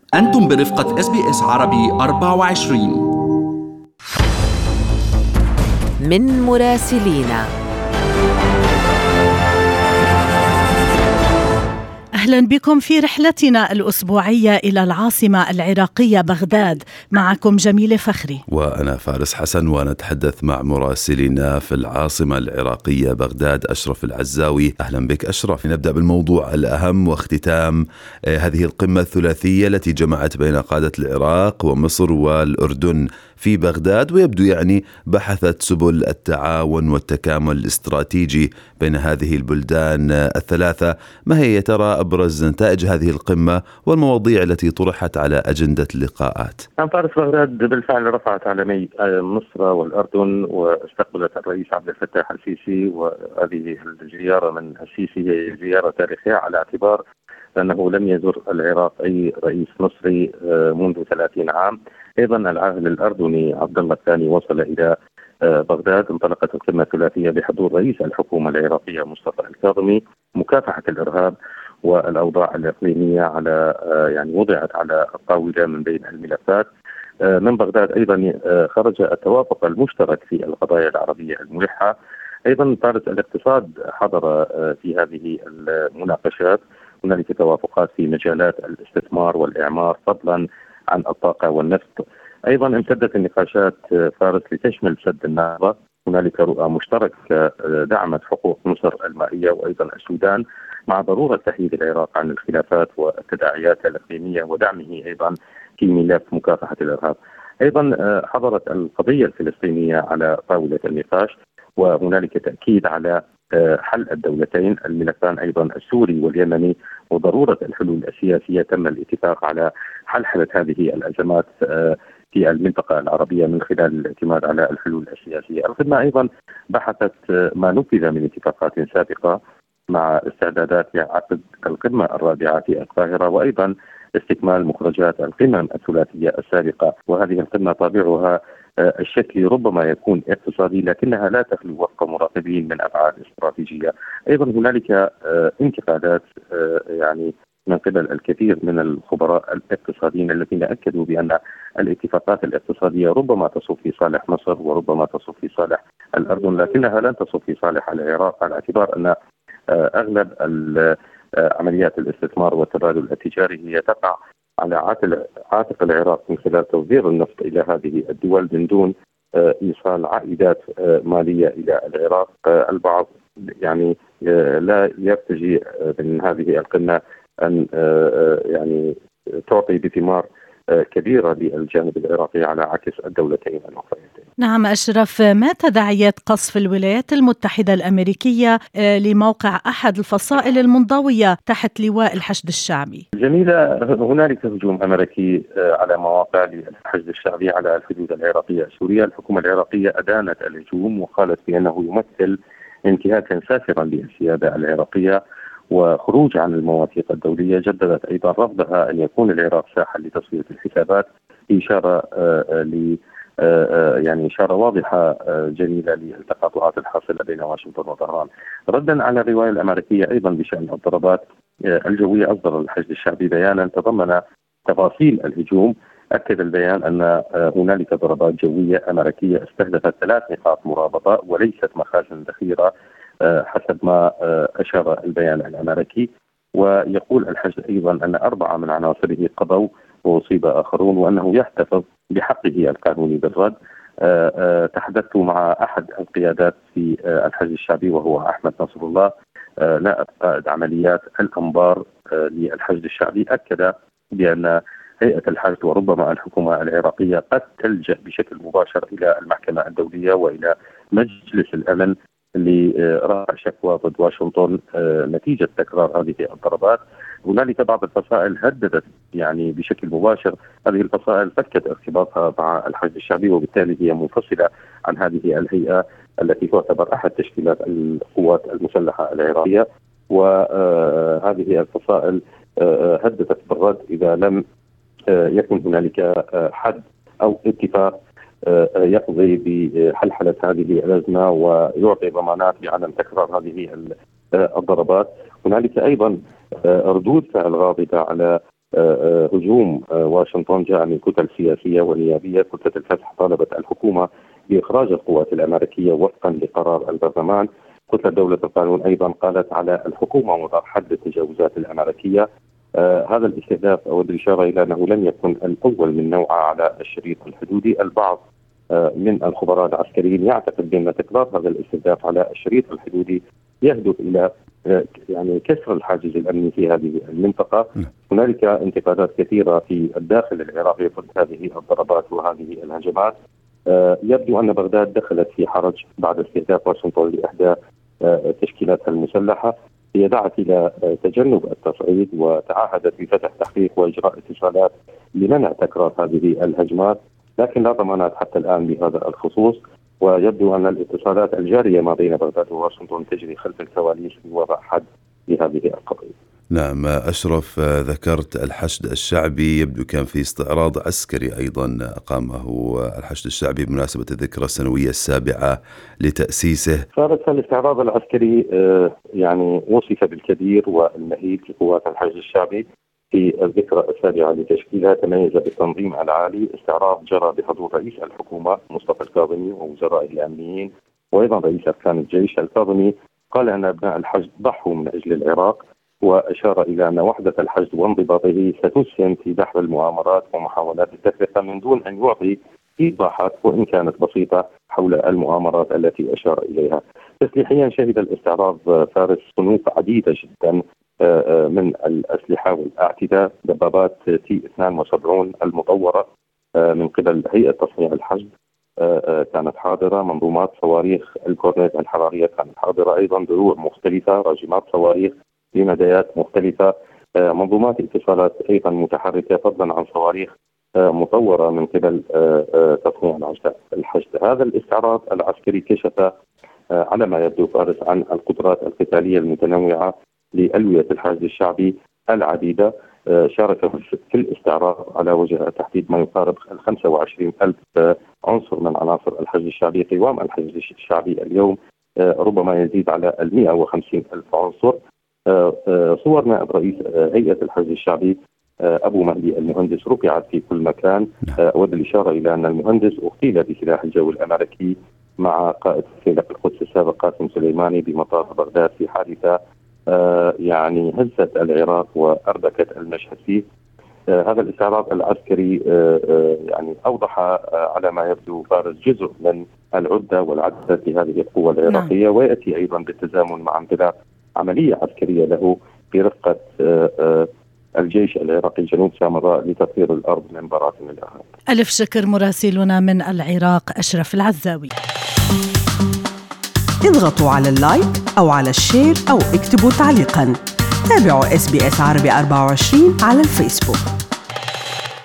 أنتم برفقة SBS عربي 24. من مراسلينا. أهلا بكم في رحلتنا الأسبوعية إلى العاصمة العراقية بغداد. معكم جميلة فخري وأنا فارس حسن، ونتحدث مع مراسلنا في العاصمة العراقية بغداد أشرف العزاوي. أهلا بك أشرف. نبدأ بالموضوع الأهم واختتام هذه القمة الثلاثية التي جمعت بين قادة العراق ومصر والأردن في بغداد، ويبدو بحثت سبل التعاون والتكامل الاستراتيجي بين هذه البلدان الثلاثة. ما هي ترى أبرز نتائج هذه القمة والمواضيع التي طرحت على أجندة اللقاءات؟ فارس، بغداد بالفعل رفعت علمي مصر والأردن، واستقبلت الرئيس عبد الفتاح السيسي، وهذه الزيارة من السيسي هي زيارة تاريخية على اعتبار أنه لم يزر العراق أي رئيس مصري منذ 30 عام. أيضا العاهل الأردني عبد الله الثاني وصل إلى بغداد. انطلقت القمة الثلاثية بحضور رئيس الحكومة العراقية مصطفى الكاظمي. مكافحة الإرهاب والأوضاع الإقليمية وضعت على الطاولة من بين الملفات. من بغداد أيضا خرج التوافق المشترك في القضايا العربية الملحة. أيضا فارس، الاقتصاد حضر في هذه المناقشات. هنالك توافقات في مجالات الاستثمار والإعمار فضلا عن الطاقة والنفط. أيضا امتدت النقاشات فارس لتشمل سد النهضة. هنالك رؤى مشتركة دعمت حقوق مصر المائية وأيضا السودان، مع ضرورة تحييد العراق عن الخلافات والتداعيات الإقليمية ودعمه أيضا في ملف مكافحة الإرهاب. أيضا حضرت القضية الفلسطينية على طاولة النقاش، وهنالك تأكيد على حل الدولتين، الملفان أيضا السوري واليمني، وضرورة الحلول السياسية. تم الاتفاق على حل هذه الأزمات في المنطقة العربية من خلال الاعتماد على الحلول السياسية. القمة أيضا بحثت ما نفذ من اتفاقات سابقة مع استعدادات لعقد القمة الرابعة في القاهرة، وأيضا استكمال مخرجات القمم الثلاثية السابقة. وهذه القمة طابعها الشكلي ربما يكون اقتصادي، لكنها لا تخلو وفق مراقبين من أبعاد استراتيجية. أيضا هنالك انتقادات من قبل الكثير من الخبراء الاقتصاديين الذين أكدوا بأن الاتفاقات الاقتصادية ربما تصب في صالح مصر وربما تصب في صالح الأردن، لكنها لن تصب في صالح العراق، على اعتبار أن أغلب عمليات الاستثمار والتبادل التجاري هي تقع على عاتق العراق من خلال تصدير النفط إلى هذه الدول من دون إيصال عائدات مالية إلى العراق. البعض لا يرتجي من هذه القمة أن تعطي بثمار كبيرة للجانب العراقي على عكس الدولتين الأخريتين. نعم أشرف، ما تداعيات قصف الولايات المتحدة الأمريكية لموقع أحد الفصائل المنضوية تحت لواء الحشد الشعبي؟ جميلة، هنالك هجوم أمريكي على مواقع للحشد الشعبي على الحدود العراقية السورية. الحكومة العراقية أدانت الهجوم وقالت بأنه يمثل انتهاكا سافرا للسيادة العراقية وخروج عن المواثيق الدولية. جددت أيضا رفضها أن يكون العراق ساحة لتصفية الحسابات، إشارة إشارة واضحة جميلة للتقاطعات الحاصلة بين واشنطن وطهران. ردا على الرواية الأمريكية أيضا بشأن الضربات الجوية، أصدر الحشد الشعبي بيانا تضمن تفاصيل الهجوم. أكد البيان أن هنالك ضربات جوية أمريكية استهدفت 3 نقاط مرابطة وليست مخازن ذخيرة حسب ما أشار البيان الأمريكي. ويقول الحشد أيضا أن 4 من عناصره قضوا وأصيب آخرون، وأنه يحتفظ بحقه القانوني بالرد. تحدثت مع أحد القيادات في الحشد الشعبي وهو أحمد نصر الله، نائب قائد عمليات الأنبار للحشد الشعبي. أكد بأن هيئة الحشد وربما الحكومة العراقية قد تلجأ بشكل مباشر إلى المحكمة الدولية وإلى مجلس الأمن لرفع شكوى ضد واشنطن نتيجة تكرار هذه الضربات. هنالك بعض الفصائل هددت بشكل مباشر. هذه الفصائل فكت ارتباطها مع الحشد الشعبي، وبالتالي هي منفصلة عن هذه الهيئة التي تعتبر أحد تشكيلات القوات المسلحة العراقية. وهذه الفصائل هددت بالرد إذا لم يكن هنالك حد أو اتفاق يقضي بحلحلة هذه الأزمة ويعطي ضمانات بعدم تكرار هذه الضربات. هنالك أيضا ردود فعل غاضبة على هجوم واشنطن جاء من كتل سياسية ونيابية. كتلة الفتح طالبت الحكومة بإخراج القوات الأمريكية وفقا لقرار البرلمان. كتلة دولة القانون أيضا قالت على الحكومة وضع حد للتجاوزات الأمريكية. هذا الاستهداف أود الإشارة إلى أنه لم يكن الأول من نوعه على الشريط الحدودي. البعض من الخبراء العسكريين يعتقد بأن تكرار هذا الاستهداف على الشريط الحدودي يهدف إلى يعني كسر الحاجز الأمني في هذه المنطقة. هنالك انتقادات كثيرة في الداخل العراقي ضد هذه الضربات وهذه الهجمات. يبدو أن بغداد دخلت في حرج بعد استهداف واشنطن لإحدى تشكيلاتها المسلحة. هي دعت إلى تجنب التصعيد وتعهدت بفتح تحقيق وإجراء اتصالات لمنع تكرار هذه الهجمات، لكن لا ضمانات حتى الآن بهذا الخصوص. ويبدو أن الاتصالات الجارية ما بين بغداد وواشنطن تجري خلف الكواليس لوضع حد لهذه القضية. نعم أشرف، ذكرت الحشد الشعبي، يبدو كان في استعراض عسكري أيضا أقامه الحشد الشعبي بمناسبة الذكرى السنوية 7 لتأسيسه. صارت الاستعراض العسكري يعني وصف بالكبير والمهيب لقوات الحشد الشعبي في الذكرى 7 لتشكيلها. تميز بالتنظيم العالي. استعراض جرى بحضور رئيس الحكومة مصطفى الكاظمي ووزرائه الأمنيين وأيضا رئيس أركان الجيش. الكاظمي قال أن أبناء الحشد ضحوا من أجل العراق، وأشار إلى أن وحدة الحشد وانضباطه ستسهم في دحر المؤامرات ومحاولات التفرقة من دون أن يعطي إيضاحات وإن كانت بسيطة حول المؤامرات التي أشار إليها. تسليحيا شهد الاستعراض فارس صنوف عديدة جدا من الأسلحة والأعتدة. دبابات T-72 المطورة من قبل هيئة تصنيع الحشد كانت حاضرة. منظومات صواريخ الكورنيت الحرارية كانت حاضرة أيضا. دروع مختلفة، راجمات صواريخ بمدايات مختلفة. منظومات اتصالات أيضا متحركة، فضلا عن صواريخ مطورة من قبل تصنيع الحشد. هذا الاستعراض العسكري كشف على ما يبدو فارس عن القدرات القتالية المتنوعة لألوية الحشد الشعبي العديدة. شارك في الاستعراض على وجه التحديد ما يقارب 25,000 عنصر من عناصر الحشد الشعبي. قوام الحشد الشعبي اليوم ربما يزيد على 150,000 عنصر. صور نائب رئيس هيئة الحشد الشعبي أبو مهدي المهندس رفعت في كل مكان. أود الإشارة إلى أن المهندس اغتيل بسلاح الجو الأمريكي مع قائد فيلق القدس السابق قاسم سليماني بمطار بغداد في حادثة يعني هزت العراق وأربكت المشهد فيه. هذا الاستعراض العسكري يعني أوضح على ما يبدو فارس جزء من العدة والعدة لهذه القوة العراقية. ويأتي أيضا بالتزامن مع انطلاق عملية عسكرية له برفقة الجيش العراقي جنوب سامراء لتطهير الأرض من براثن الإرهاب. ألف شكر مراسلنا من العراق أشرف العزاوي. اضغطوا على اللايك أو على الشير أو اكتبوا تعليقا. تابعوا SBS عربي 24 على الفيسبوك.